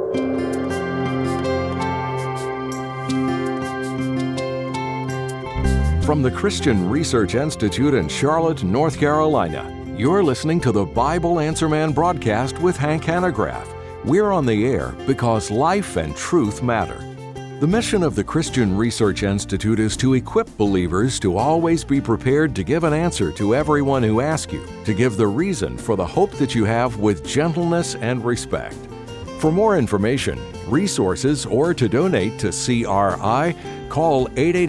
From the Christian Research Institute in Charlotte, North Carolina, you're listening to the Bible Answer Man broadcast with Hank Hanegraaff. We're on the air because life and truth matter. The mission of the Christian Research Institute is to equip believers to always be prepared to give an answer to everyone who asks you, to give the reason for the hope that you have with gentleness and respect. For more information, resources, or to donate to CRI, call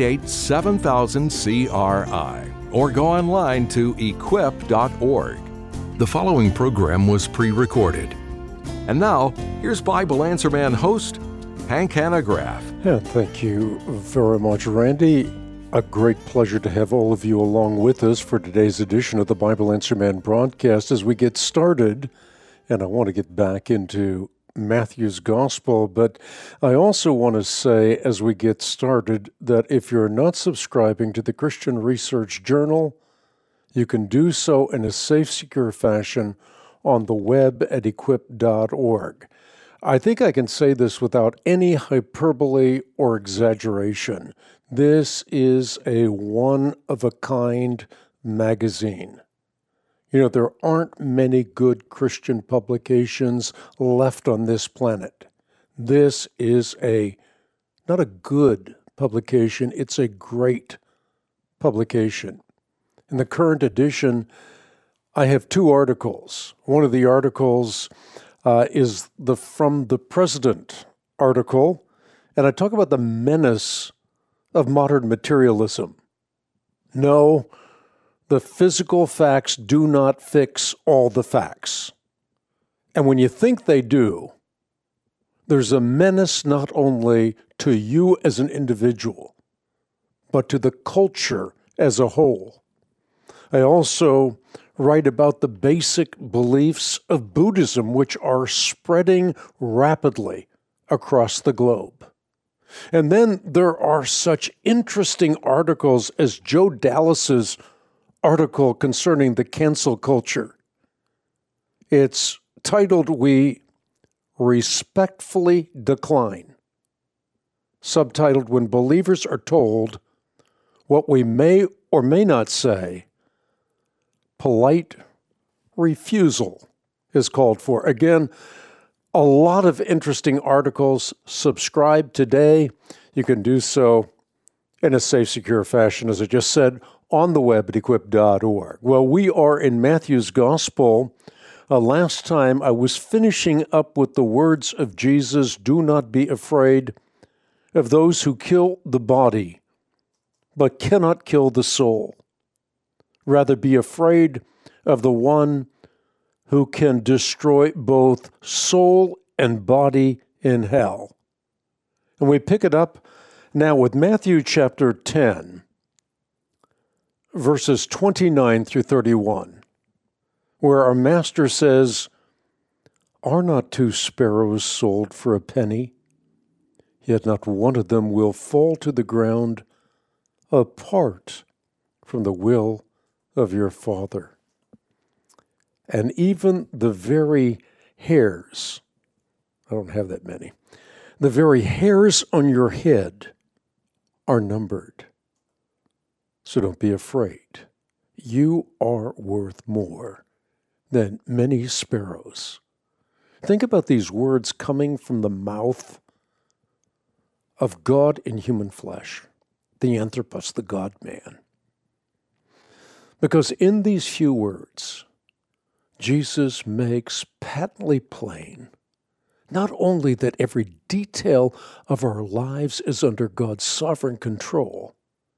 888-7000-CRI or go online to equip.org. The following program was pre-recorded. And now, here's Bible Answer Man host, Hank Hanegraaff. Yeah, thank you very much, Randy. A great pleasure to have all of you along with us for today's edition of the Bible Answer Man broadcast as we get started. And I want to get back into Matthew's Gospel, but I also want to say as we get started that if you're not subscribing to the Christian Research Journal, you can do so in a safe, secure fashion on the web at equip.org. I think I can say this without any hyperbole or exaggeration. This is a one-of-a-kind magazine. You know, there aren't many good Christian publications left on this planet. This is not a good publication, it's a great publication. In the current edition, I have two articles. One of the articles is the From the President article, and I talk about the menace of modern materialism. No, the physical facts do not fix all the facts. And when you think they do, there's a menace not only to you as an individual, but to the culture as a whole. I also write about the basic beliefs of Buddhism, which are spreading rapidly across the globe. And then there are such interesting articles as Joe Dallas's article concerning the cancel culture. It's titled, "We Respectfully Decline," subtitled, "When Believers Are Told What We May or May Not Say, Polite Refusal is Called For." Again, a lot of interesting articles. Subscribe today. You can do so in a safe, secure fashion, as I just said, on the web at equip.org. Well, we are in Matthew's Gospel. Last time I was finishing up with the words of Jesus, "Do not be afraid of those who kill the body, but cannot kill the soul. Rather be afraid of the one who can destroy both soul and body in hell." And we pick it up now with Matthew chapter 10, verses 29 through 31, where our master says, "Are not 2 sparrows sold for a penny? Yet not one of them will fall to the ground apart from the will of your Father. And even the very hairs," I don't have that many, "the very hairs on your head are numbered. So don't be afraid. You are worth more than many sparrows." Think about these words coming from the mouth of God in human flesh, the Anthropos, the God-man. Because in these few words, Jesus makes patently plain not only that every detail of our lives is under God's sovereign control,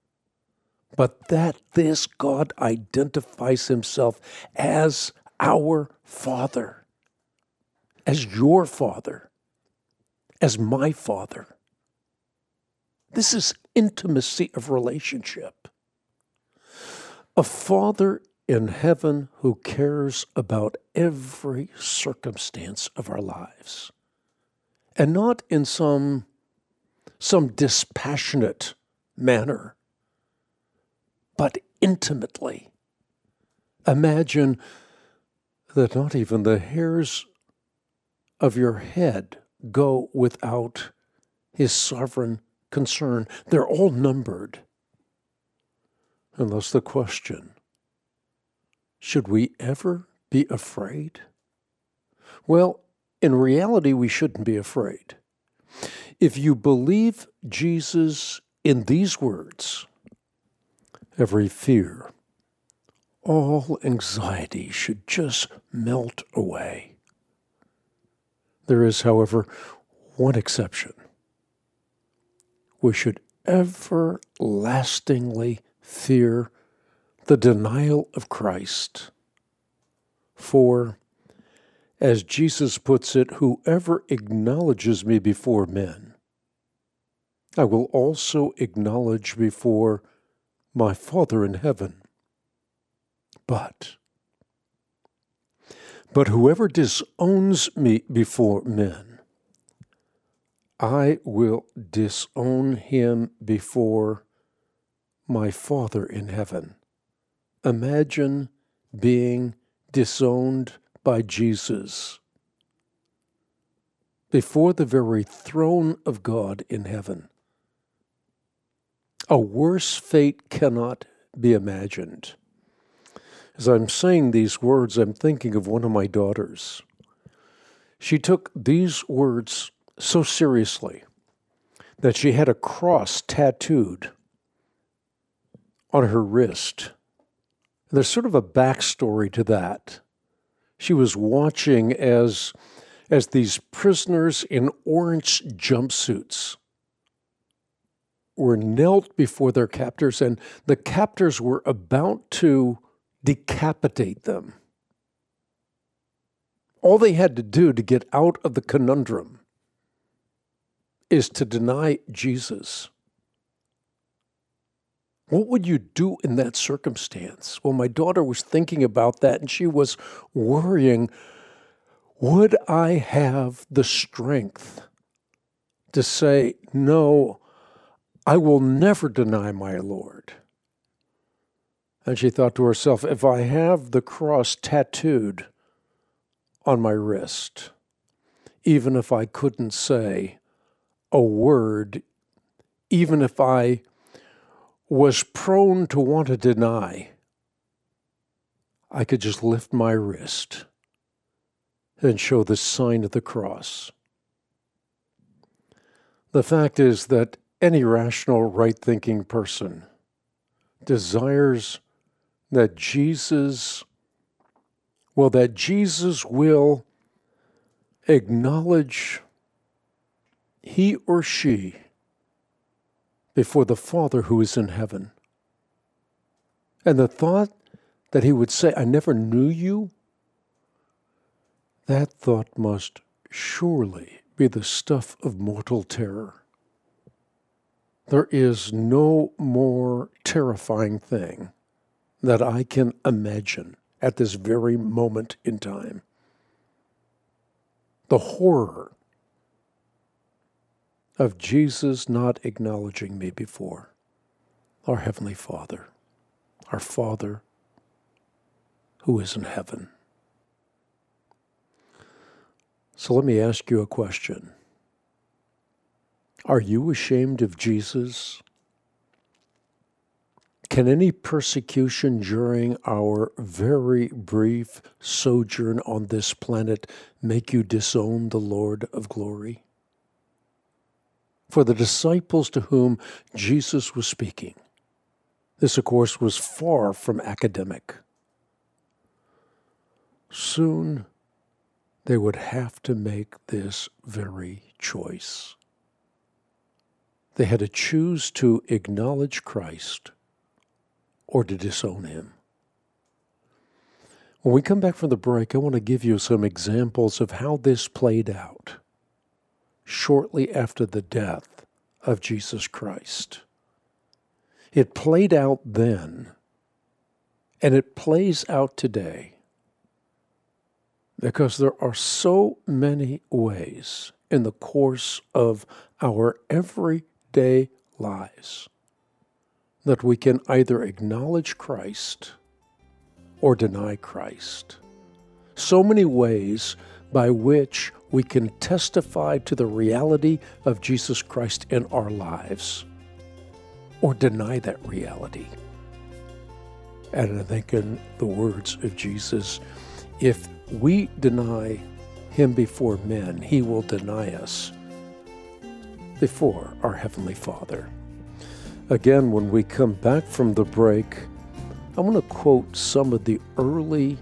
but that this God identifies himself as our Father, as your Father, as my Father. This is intimacy of relationship. A Father in heaven who cares about every circumstance of our lives, and not in some dispassionate manner, but intimately. Imagine that not even the hairs of your head go without his sovereign concern. They're all numbered. And thus the question, should we ever be afraid? Well, in reality, we shouldn't be afraid. If you believe Jesus in these words, every fear, all anxiety should just melt away. There is, however, one exception. We should everlastingly fear the denial of Christ. For, as Jesus puts it, whoever acknowledges me before men, I will also acknowledge before my Father in heaven. But whoever disowns me before men, I will disown him before my Father in heaven. Imagine being disowned by Jesus before the very throne of God in heaven. A worse fate cannot be imagined. As I'm saying these words, I'm thinking of one of my daughters. She took these words so seriously that she had a cross tattooed on her wrist. There's sort of a backstory to that. She was watching as these prisoners in orange jumpsuits were knelt before their captors, and the captors were about to decapitate them. All they had to do to get out of the conundrum is to deny Jesus. What would you do in that circumstance? Well, my daughter was thinking about that, and she was worrying, would I have the strength to say, no, I will never deny my Lord? And she thought to herself, if I have the cross tattooed on my wrist, even if I couldn't say a word, even if I was prone to want to deny, I could just lift my wrist and show the sign of the cross. The fact is that any rational, right-thinking person desires that Jesus will acknowledge he or she before the Father who is in heaven. And the thought that he would say, I never knew you, that thought must surely be the stuff of mortal terror. There is no more terrifying thing that I can imagine at this very moment in time. The horror of Jesus not acknowledging me before our Heavenly Father, our Father who is in heaven. So let me ask you a question. Are you ashamed of Jesus? Can any persecution during our very brief sojourn on this planet make you disown the Lord of glory? For the disciples to whom Jesus was speaking, this, of course, was far from academic. Soon they would have to make this very choice. They had to choose to acknowledge Christ or to disown him. When we come back from the break, I want to give you some examples of how this played out shortly after the death of Jesus Christ. It played out then, and it plays out today, because there are so many ways in the course of our everyday lives that we can either acknowledge Christ or deny Christ. So many ways by which we can testify to the reality of Jesus Christ in our lives or deny that reality. And I think in the words of Jesus, if we deny him before men, he will deny us before our Heavenly Father. Again, when we come back from the break, I want to quote some of the early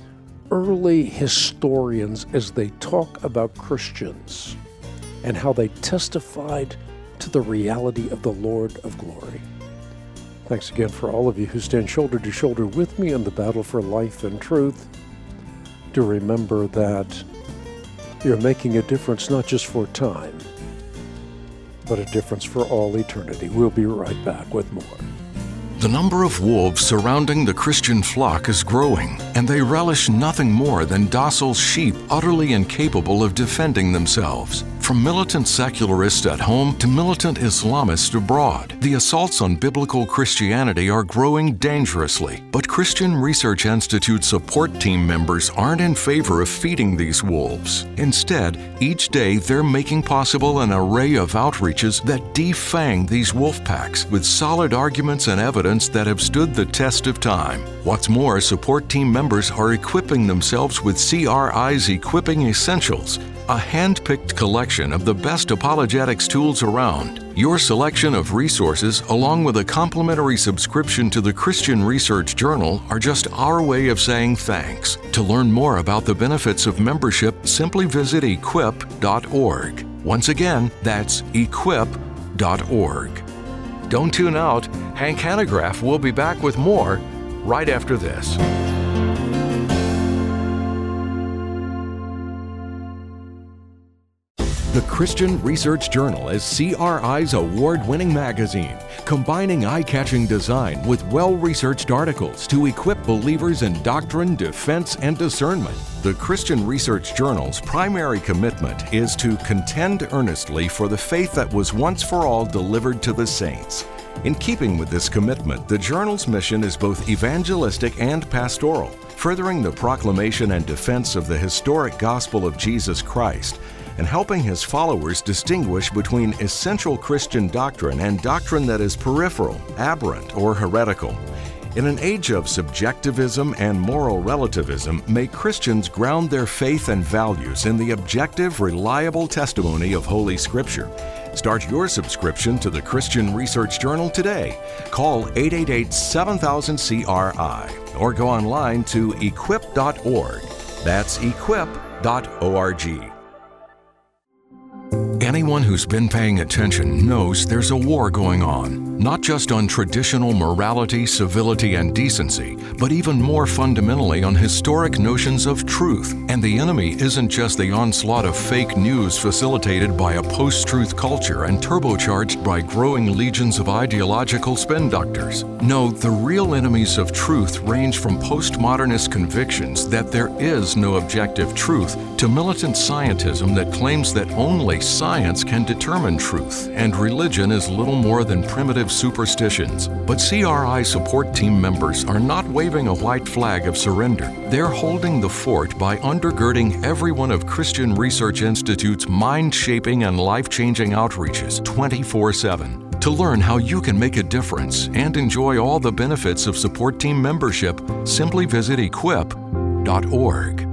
historians as they talk about Christians and how they testified to the reality of the Lord of glory. Thanks again for all of you who stand shoulder to shoulder with me in the battle for life and truth. Do remember that you're making a difference not just for time, but a difference for all eternity. We'll be right back with more. The number of wolves surrounding the Christian flock is growing, and they relish nothing more than docile sheep utterly incapable of defending themselves. From militant secularists at home to militant Islamists abroad, the assaults on biblical Christianity are growing dangerously. But Christian Research Institute support team members aren't in favor of feeding these wolves. Instead, each day they're making possible an array of outreaches that defang these wolf packs with solid arguments and evidence that have stood the test of time. What's more, support team members are equipping themselves with CRI's Equipping Essentials, a hand-picked collection of the best apologetics tools around. Your selection of resources, along with a complimentary subscription to the Christian Research Journal, are just our way of saying thanks. To learn more about the benefits of membership, simply visit equip.org. Once again, that's equip.org. Don't tune out. Hank Hanegraaff will be back with more right after this. The Christian Research Journal is CRI's award-winning magazine, combining eye-catching design with well-researched articles to equip believers in doctrine, defense, and discernment. The Christian Research Journal's primary commitment is to contend earnestly for the faith that was once for all delivered to the saints. In keeping with this commitment, the journal's mission is both evangelistic and pastoral, furthering the proclamation and defense of the historic gospel of Jesus Christ, and helping his followers distinguish between essential Christian doctrine and doctrine that is peripheral, aberrant, or heretical. In an age of subjectivism and moral relativism, may Christians ground their faith and values in the objective, reliable testimony of Holy Scripture. Start your subscription to the Christian Research Journal today. Call 888-7000-CRI or go online to equip.org. That's equip.org. Anyone who's been paying attention knows there's a war going on, not just on traditional morality, civility, and decency, but even more fundamentally on historic notions of truth. And the enemy isn't just the onslaught of fake news facilitated by a post-truth culture and turbocharged by growing legions of ideological spin doctors. No, the real enemies of truth range from postmodernist convictions that there is no objective truth to militant scientism that claims that only science can determine truth, and religion is little more than primitive superstitions. But CRI support team members are not waving a white flag of surrender. They're holding the fort by undergirding every one of Christian Research Institute's mind-shaping and life-changing outreaches 24/7. To learn how you can make a difference and enjoy all the benefits of support team membership, simply visit equip.org.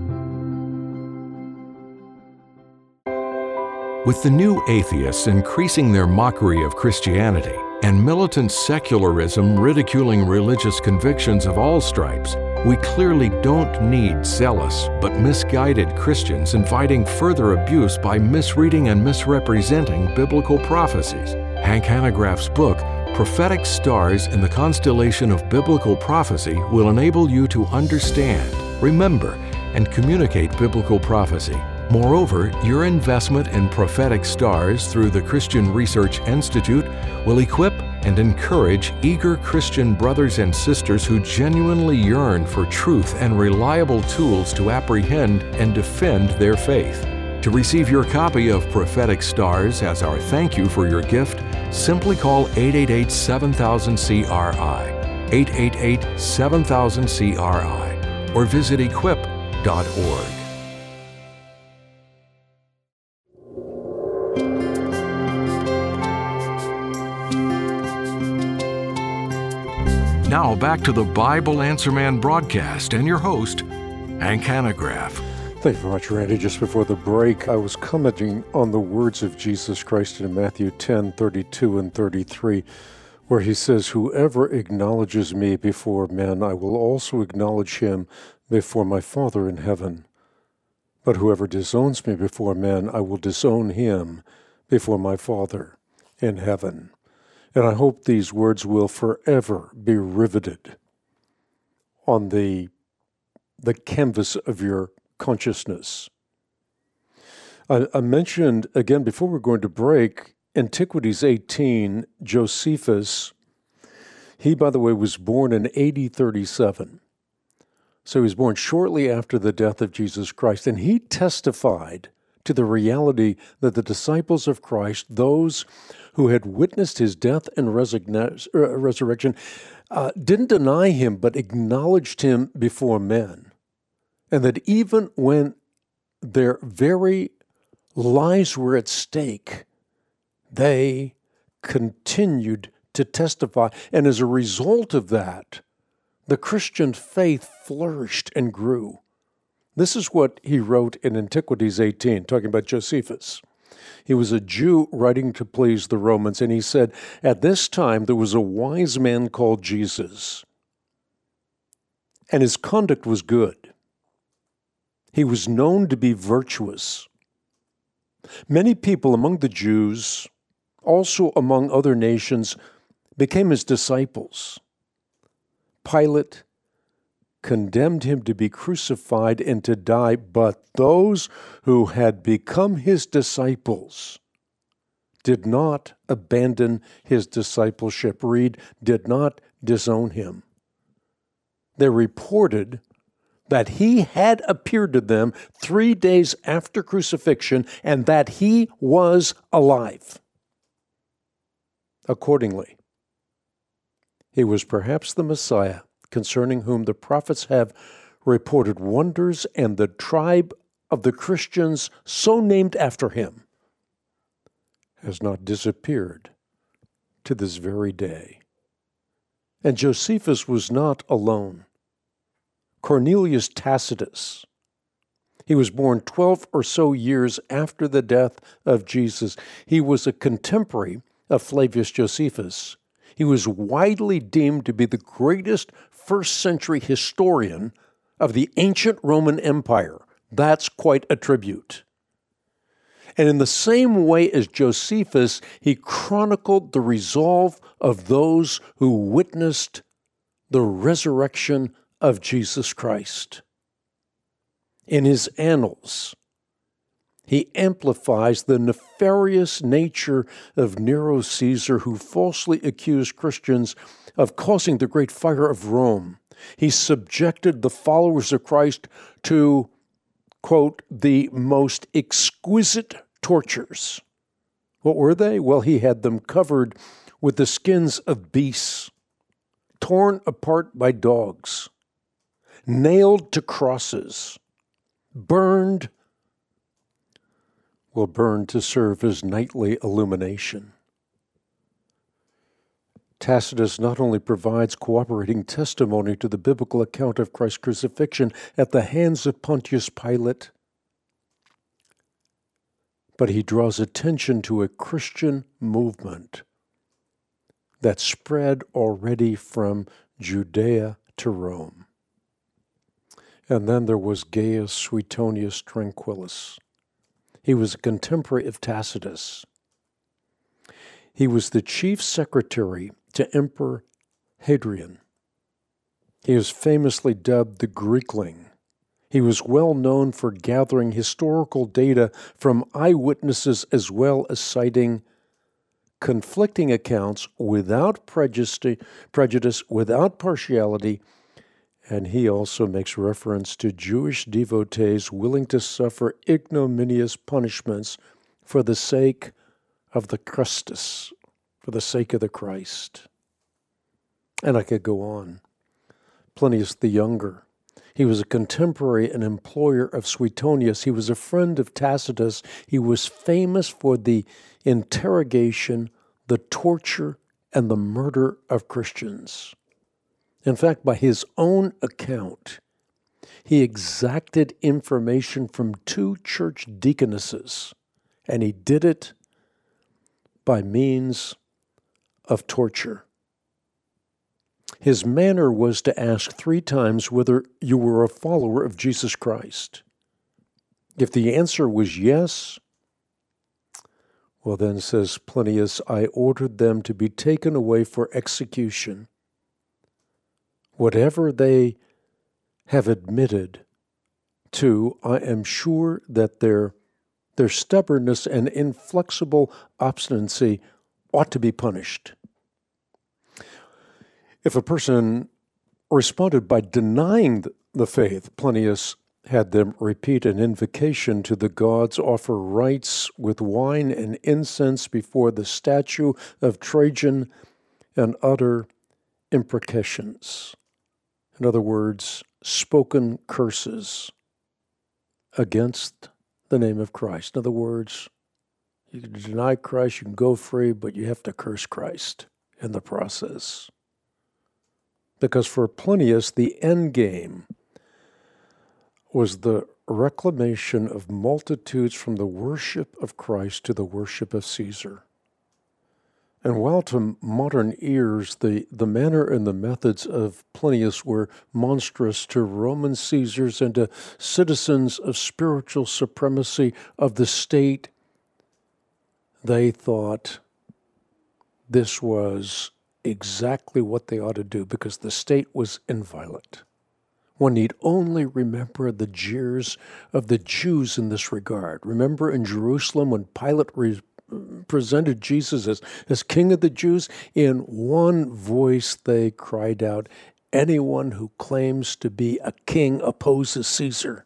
With the new atheists increasing their mockery of Christianity and militant secularism ridiculing religious convictions of all stripes, we clearly don't need zealous but misguided Christians inviting further abuse by misreading and misrepresenting biblical prophecies. Hank Hanegraaff's book, Prophetic Stars in the Constellation of Biblical Prophecy, will enable you to understand, remember, and communicate biblical prophecy. Moreover, your investment in prophetic stars through the Christian Research Institute will equip and encourage eager Christian brothers and sisters who genuinely yearn for truth and reliable tools to apprehend and defend their faith. To receive your copy of Prophetic Stars as our thank you for your gift, simply call 888-7000-CRI, 888-7000-CRI, or visit equip.org. Now back to the Bible Answer Man broadcast and your host, Hank Hanegraaff. Thank you very much, Randy. Just before the break, I was commenting on the words of Jesus Christ in Matthew 10:32 and 33, where he says, "Whoever acknowledges me before men, I will also acknowledge him before my Father in heaven. But whoever disowns me before men, I will disown him before my Father in heaven." And I hope these words will forever be riveted on the canvas of your consciousness. I mentioned, again, before we're going to break, Antiquities 18, Josephus. He, by the way, was born in AD 37. So he was born shortly after the death of Jesus Christ. And he testified to the reality that the disciples of Christ, those who had witnessed his death and resurrection, didn't deny him, but acknowledged him before men. And that even when their very lives were at stake, they continued to testify. And as a result of that, the Christian faith flourished and grew. This is what he wrote in Antiquities 18, talking about Josephus. He was a Jew writing to please the Romans, and he said, "At this time there was a wise man called Jesus, and his conduct was good. He was known to be virtuous. Many people among the Jews, also among other nations, became his disciples. Pilate condemned him to be crucified and to die, but those who had become his disciples did not abandon his discipleship." Read, did not disown him. They reported that he had appeared to them 3 days after crucifixion and that he was alive. Accordingly, he was perhaps the Messiah, concerning whom the prophets have reported wonders, and the tribe of the Christians, so named after him, has not disappeared to this very day. And Josephus was not alone. Cornelius Tacitus, he was born 12 or so years after the death of Jesus. He was a contemporary of Flavius Josephus. He was widely deemed to be the greatest first-century historian of the ancient Roman Empire. That's quite a tribute. And in the same way as Josephus, he chronicled the resolve of those who witnessed the resurrection of Jesus Christ. In his annals, he amplifies the nefarious nature of Nero Caesar, who falsely accused Christians of causing the great fire of Rome. He subjected the followers of Christ to, quote, the most exquisite tortures. What were they? Well, he had them covered with the skins of beasts, torn apart by dogs, nailed to crosses, burned to serve as nightly illumination. Tacitus not only provides cooperating testimony to the biblical account of Christ's crucifixion at the hands of Pontius Pilate, but he draws attention to a Christian movement that spread already from Judea to Rome. And then there was Gaius Suetonius Tranquillus. He was a contemporary of Tacitus. He was the chief secretary to Emperor Hadrian. He is famously dubbed the Greekling. He was well known for gathering historical data from eyewitnesses as well as citing conflicting accounts without prejudice, without partiality, and he also makes reference to Jewish devotees willing to suffer ignominious punishments for the sake of the Christus, for the sake of the Christ. And I could go on. Plinius the Younger. He was a contemporary and employer of Suetonius. He was a friend of Tacitus. He was famous for the interrogation, the torture, and the murder of Christians. In fact, by his own account, he exacted information from 2 church deaconesses, and he did it by means of torture. His manner was to ask 3 times whether you were a follower of Jesus Christ. If the answer was yes, well then, says Plinius, I ordered them to be taken away for execution. Whatever they have admitted to, I am sure that their stubbornness and inflexible obstinacy ought to be punished. If a person responded by denying the faith, Plinius had them repeat an invocation to the gods, offer rites with wine and incense before the statue of Trajan, and utter imprecations. In other words, spoken curses against the name of Christ. In other words, you can deny Christ, you can go free, but you have to curse Christ in the process. Because for Plinius, the end game was the reclamation of multitudes from the worship of Christ to the worship of Caesar. And while to modern ears the manner and the methods of Plinius were monstrous to Roman Caesars and to citizens of spiritual supremacy of the state, they thought this was exactly what they ought to do because the state was inviolate. One need only remember the jeers of the Jews in this regard. Remember in Jerusalem when Pilate presented Jesus as King of the Jews? In one voice they cried out, anyone who claims to be a king opposes Caesar.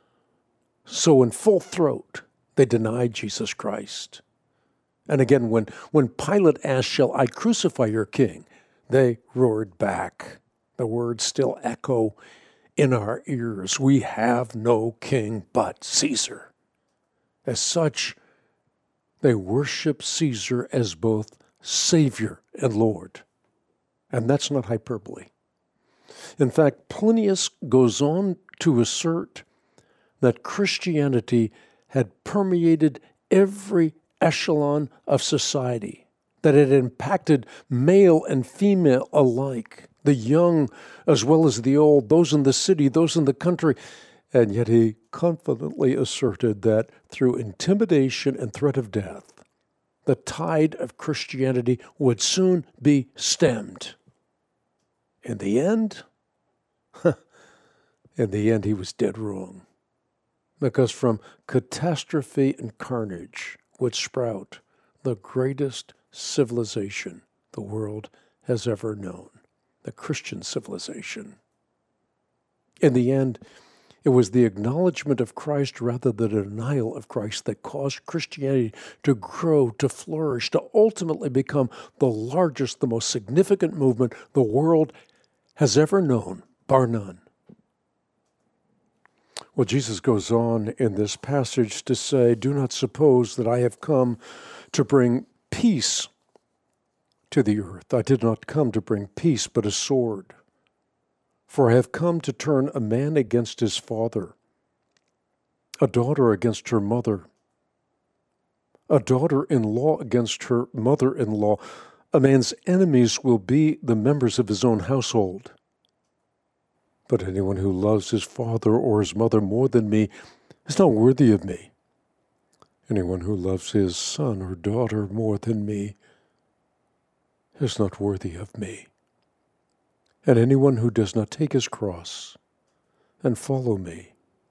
So in full throat, they denied Jesus Christ. And again, when Pilate asked, shall I crucify your king? They roared back. The words still echo in our ears. We have no king but Caesar. As such, they worship Caesar as both Savior and Lord. And that's not hyperbole. In fact, Plinius goes on to assert that Christianity had permeated every echelon of society, that it impacted male and female alike, the young as well as the old, those in the city, those in the country. And yet he confidently asserted that through intimidation and threat of death, the tide of Christianity would soon be stemmed. In the end, he was dead wrong. Because from catastrophe and carnage would sprout the greatest civilization the world has ever known, the Christian civilization. In the end, it was the acknowledgement of Christ rather than the denial of Christ that caused Christianity to grow, to flourish, to ultimately become the largest, the most significant movement the world has ever known, bar none. Well, Jesus goes on in this passage to say, do not suppose that I have come to bring peace to the earth. I did not come to bring peace, but a sword. For I have come to turn a man against his father, a daughter against her mother, a daughter-in-law against her mother-in-law. A man's enemies will be the members of his own household. But anyone who loves his father or his mother more than me is not worthy of me. Anyone who loves his son or daughter more than me is not worthy of me. And anyone who does not take his cross and follow me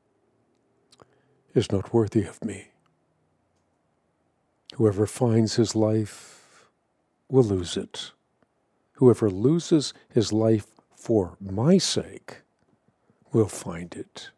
is not worthy of me. Whoever finds his life will lose it. Whoever loses his life for my sake will find it.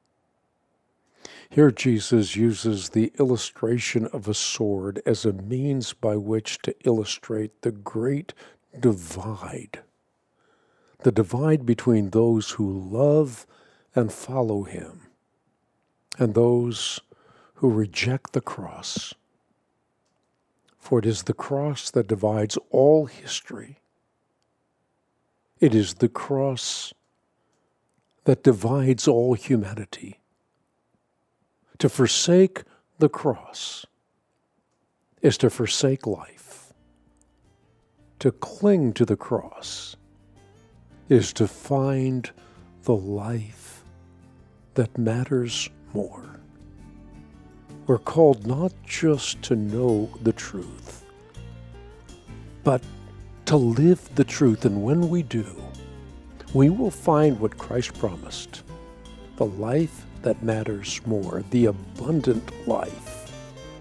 Here Jesus uses the illustration of a sword as a means by which to illustrate the great divide. The divide between those who love and follow him, and those who reject the cross. For it is the cross that divides all history. It is the cross that divides all humanity. To forsake the cross is to forsake life. To cling to the cross is to find the life that matters more. We're called not just to know the truth, but to live the truth. And when we do, we will find what Christ promised, the life that matters more, the abundant life.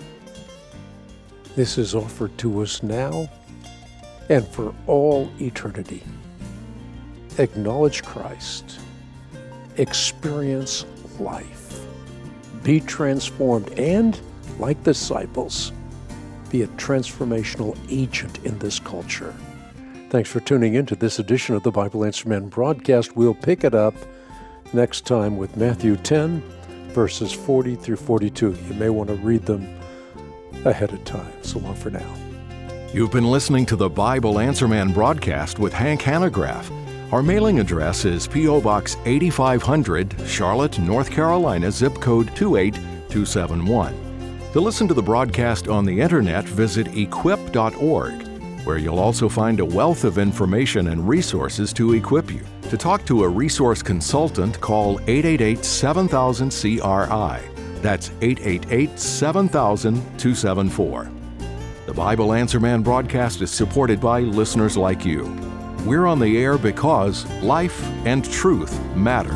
This is offered to us now and for all eternity. Acknowledge Christ. Experience life. Be transformed and, like disciples, be a transformational agent in this culture. Thanks for tuning in to this edition of the Bible Answer Man broadcast. We'll pick it up next time with Matthew 10, verses 40 through 42. You may want to read them ahead of time. So long for now. You've been listening to the Bible Answer Man broadcast with Hank Hanegraaff. Our mailing address is P.O. Box 8500, Charlotte, North Carolina, zip code 28271. To listen to the broadcast on the internet, visit equip.org, where you'll also find a wealth of information and resources to equip you. To talk to a resource consultant, call 888-7000-CRI. That's 888-7000-274. The Bible Answer Man broadcast is supported by listeners like you. We're on the air because life and truth matter.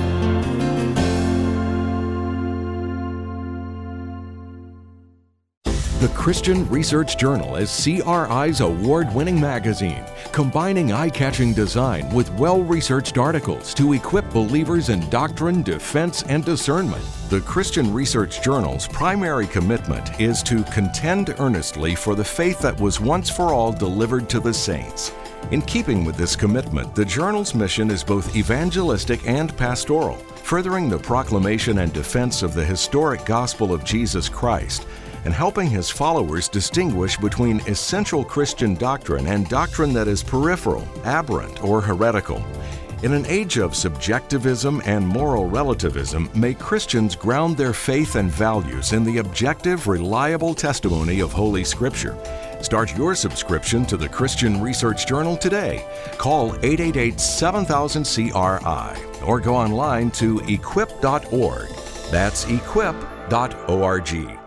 The Christian Research Journal is CRI's award-winning magazine, combining eye-catching design with well-researched articles to equip believers in doctrine, defense, and discernment. The Christian Research Journal's primary commitment is to contend earnestly for the faith that was once for all delivered to the saints. In keeping with this commitment, the journal's mission is both evangelistic and pastoral, furthering the proclamation and defense of the historic gospel of Jesus Christ, and helping his followers distinguish between essential Christian doctrine and doctrine that is peripheral, aberrant, or heretical. In an age of subjectivism and moral relativism, may Christians ground their faith and values in the objective, reliable testimony of Holy Scripture. Start your subscription to the Christian Research Journal today. Call 888-7000-CRI or go online to equip.org. That's equip.org.